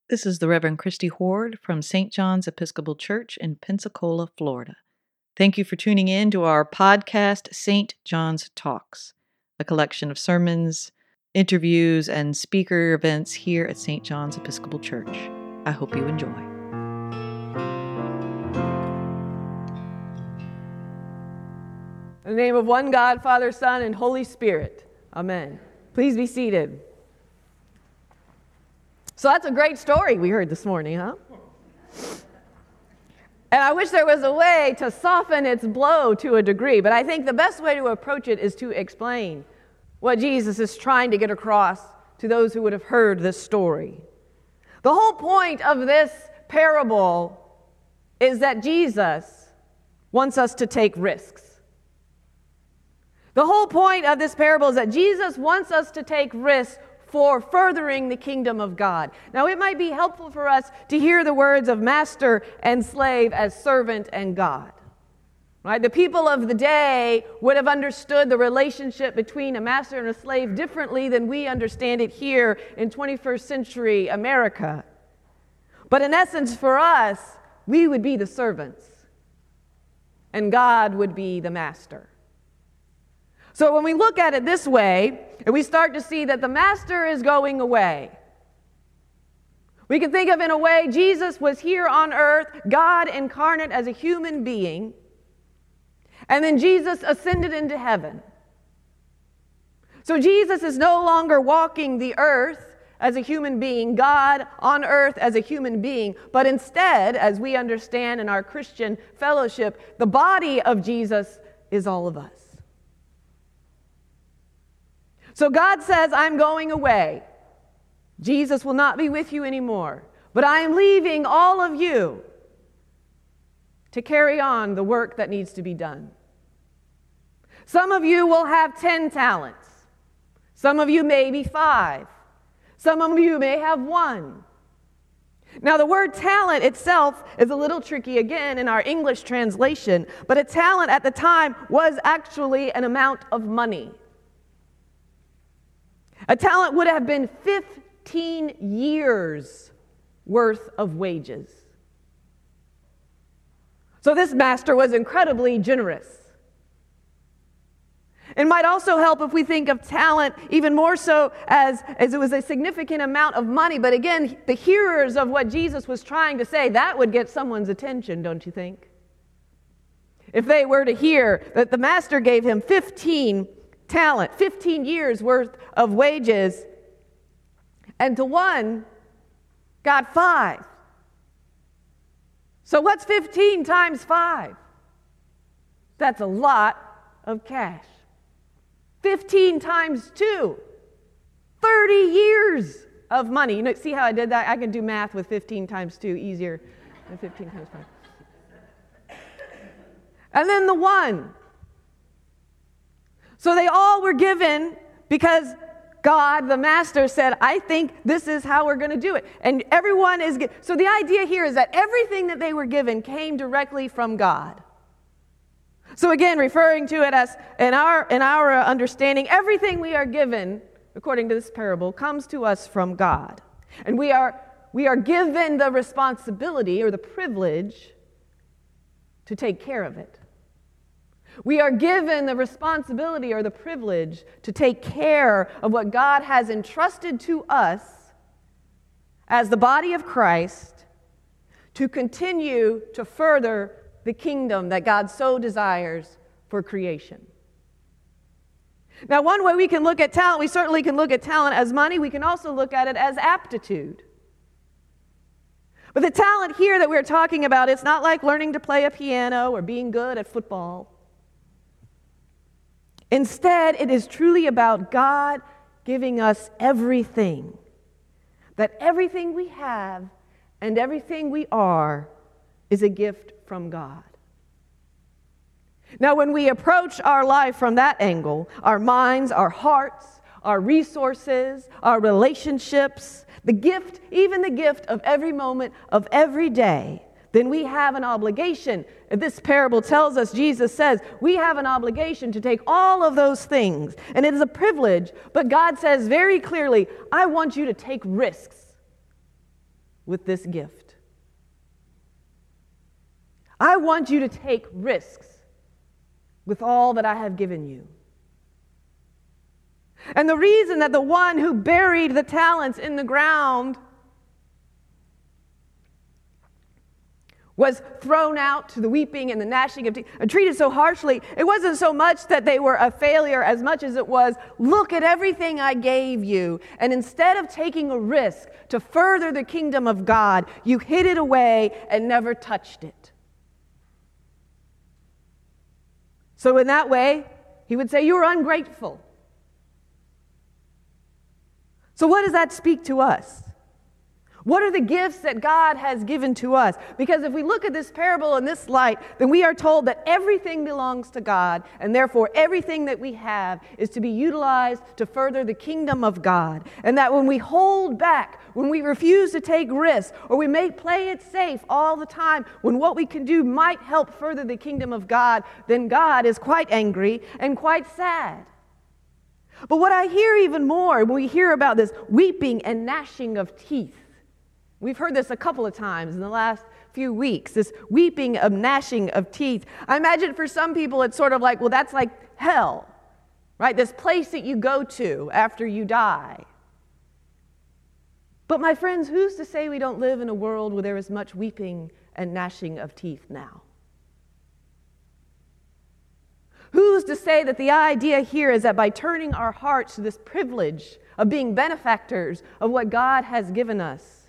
This is the Reverend Christy Horde from St. John's Episcopal Church in Pensacola, Florida. Thank you for tuning in to our podcast, St. John's Talks, a collection of sermons, interviews, and speaker events here at St. John's Episcopal Church. I hope you enjoy. In the name of one God, Father, Son, and Holy Spirit. Amen. Please be seated. So that's a great story we heard this morning, huh? And I wish there was a way to soften its blow to a degree, but I think the best way to approach it is to explain what Jesus is trying to get across to those who would have heard this story. The whole point of this parable is that Jesus wants us to take risks. The whole point of this parable is that Jesus wants us to take risks for furthering the kingdom of God. Now, it might be helpful for us to hear the words of master and slave as servant and God. Right? The people of the day would have understood the relationship between a master and a slave differently than we understand it here in 21st century America. But in essence, for us, we would be the servants, and God would be the master. So when we look at it this way, and we start to see that the master is going away, we can think of, in a way, Jesus was here on earth, God incarnate as a human being, and then Jesus ascended into heaven. So Jesus is no longer walking the earth as a human being, God on earth as a human being, but instead, as we understand in our Christian fellowship, the body of Jesus is all of us. So God says, I'm going away. Jesus will not be with you anymore, but I am leaving all of you to carry on the work that needs to be done. Some of you will have 10 talents. Some of you maybe 5. Some of you may have 1. Now, the word talent itself is a little tricky again in our English translation, but a talent at the time was actually an amount of money. A talent would have been 15 years worth of wages. So this master was incredibly generous. It might also help if we think of talent even more so as it was a significant amount of money. But again, the hearers of what Jesus was trying to say, that would get someone's attention, don't you think? If they were to hear that the master gave him 15 talent, 15 years worth of wages, and to one got 5. So what's 15 times 5? That's a lot of cash. 15 times 2, 30 years of money. You know, see how I did that? I can do math with 15 times 2 easier than 15 times 5. And then the 1. So they all were given because God, the master, said, I think this is how we're going to do it. And everyone is given. So the idea here is that everything that they were given came directly from God. So again, referring to it as, in our understanding, everything we are given, according to this parable, comes to us from God. And we are given the responsibility or the privilege to take care of it. We are given the responsibility or the privilege to take care of what God has entrusted to us as the body of Christ to continue to further the kingdom that God so desires for creation. Now, one way we can look at talent, we certainly can look at talent as money. We can also look at it as aptitude. But the talent here that we're talking about, it's not like learning to play a piano or being good at football. Instead, it is truly about God giving us everything. That everything we have and everything we are is a gift from God. Now, when we approach our life from that angle, our minds, our hearts, our resources, our relationships, the gift, even the gift of every moment of every day, then we have an obligation. This parable tells us, Jesus says, we have an obligation to take all of those things. And it is a privilege, but God says very clearly, I want you to take risks with this gift. I want you to take risks with all that I have given you. And the reason that the one who buried the talents in the ground was thrown out to the weeping and the gnashing of teeth and treated so harshly, it wasn't so much that they were a failure as much as it was, look at everything I gave you. And instead of taking a risk to further the kingdom of God, you hid it away and never touched it. So in that way, he would say, you're ungrateful. So what does that speak to us? What are the gifts that God has given to us? Because if we look at this parable in this light, then we are told that everything belongs to God, and therefore everything that we have is to be utilized to further the kingdom of God. And that when we hold back, when we refuse to take risks, or we may play it safe all the time, when what we can do might help further the kingdom of God, then God is quite angry and quite sad. But what I hear even more when we hear about this weeping and gnashing of teeth, we've heard this a couple of times in the last few weeks, this weeping and gnashing of teeth. I imagine for some people it's sort of like, well, that's like hell, right? This place that you go to after you die. But my friends, who's to say we don't live in a world where there is much weeping and gnashing of teeth now? Who's to say that the idea here is that by turning our hearts to this privilege of being benefactors of what God has given us,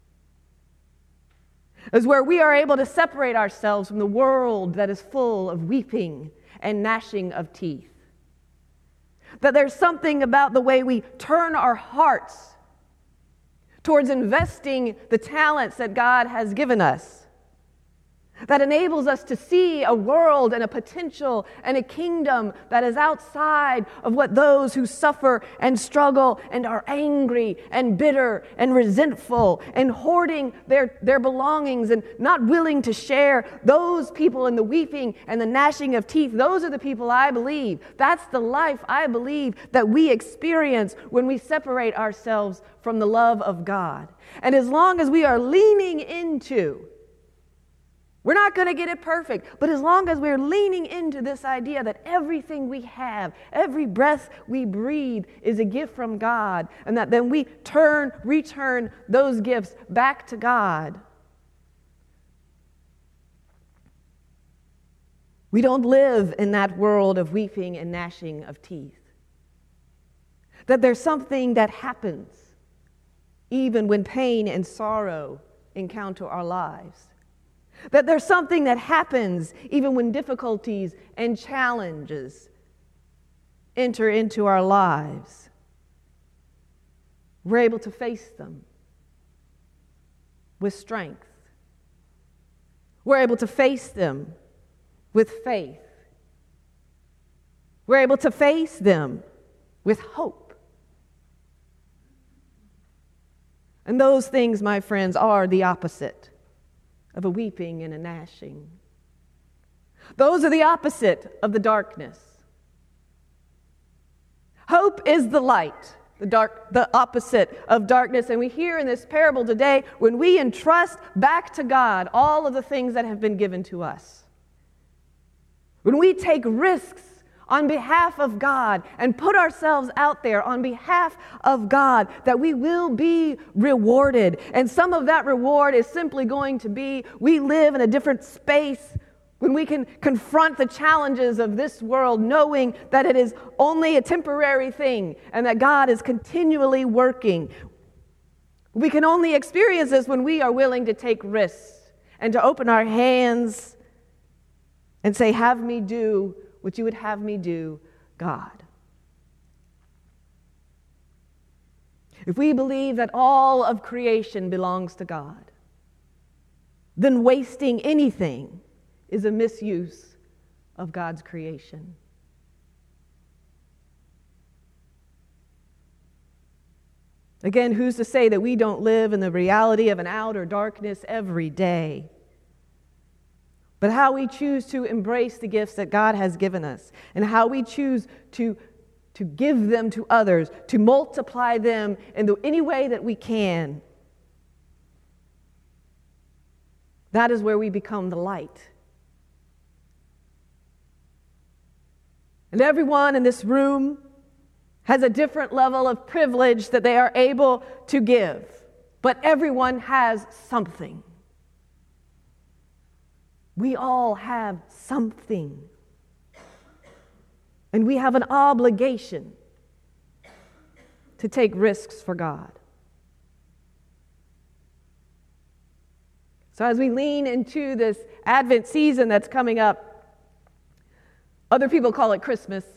is where we are able to separate ourselves from the world that is full of weeping and gnashing of teeth? That there's something about the way we turn our hearts towards investing the talents that God has given us that enables us to see a world and a potential and a kingdom that is outside of what those who suffer and struggle and are angry and bitter and resentful and hoarding their belongings and not willing to share, those people in the weeping and the gnashing of teeth, those are the people I believe. That's the life I believe that we experience when we separate ourselves from the love of God. And as long as we are leaning into, we're not going to get it perfect, but as long as we're leaning into this idea that everything we have, every breath we breathe is a gift from God, and that then we return those gifts back to God, we don't live in that world of weeping and gnashing of teeth. That there's something that happens even when pain and sorrow encounter our lives. That there's something that happens even when difficulties and challenges enter into our lives. We're able to face them with strength. We're able to face them with faith. We're able to face them with hope. And those things, my friends, are the opposite of a weeping and a gnashing. Those are the opposite of the darkness. Hope is the light, the opposite of darkness. And we hear in this parable today, when we entrust back to God all of the things that have been given to us, when we take risks on behalf of God and put ourselves out there on behalf of God, that we will be rewarded. And some of that reward is simply going to be, we live in a different space when we can confront the challenges of this world, knowing that it is only a temporary thing and that God is continually working. We can only experience this when we are willing to take risks and to open our hands and say, have me do what you would have me do, God. If we believe that all of creation belongs to God, then wasting anything is a misuse of God's creation. Again, who's to say that we don't live in the reality of an outer darkness every day? But how we choose to embrace the gifts that God has given us, and how we choose to give them to others, to multiply them in any way that we can, that is where we become the light. And everyone in this room has a different level of privilege that they are able to give, but everyone has something. We all have something. And we have an obligation to take risks for God. So as we lean into this Advent season that's coming up, other people call it Christmas,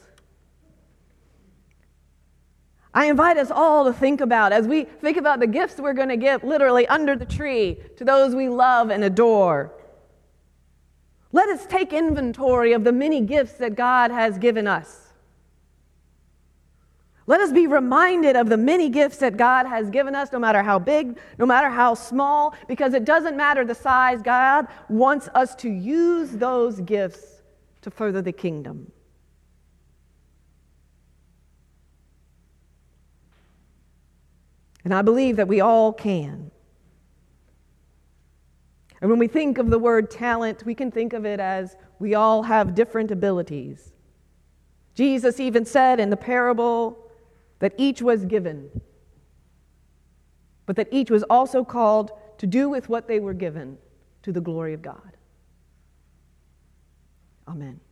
I invite us all to think about, as we think about the gifts we're going to give literally under the tree to those we love and adore, let us take inventory of the many gifts that God has given us. Let us be reminded of the many gifts that God has given us, no matter how big, no matter how small, because it doesn't matter the size. God wants us to use those gifts to further the kingdom. And I believe that we all can. And when we think of the word talent, we can think of it as we all have different abilities. Jesus even said in the parable that each was given, but that each was also called to do with what they were given to the glory of God. Amen.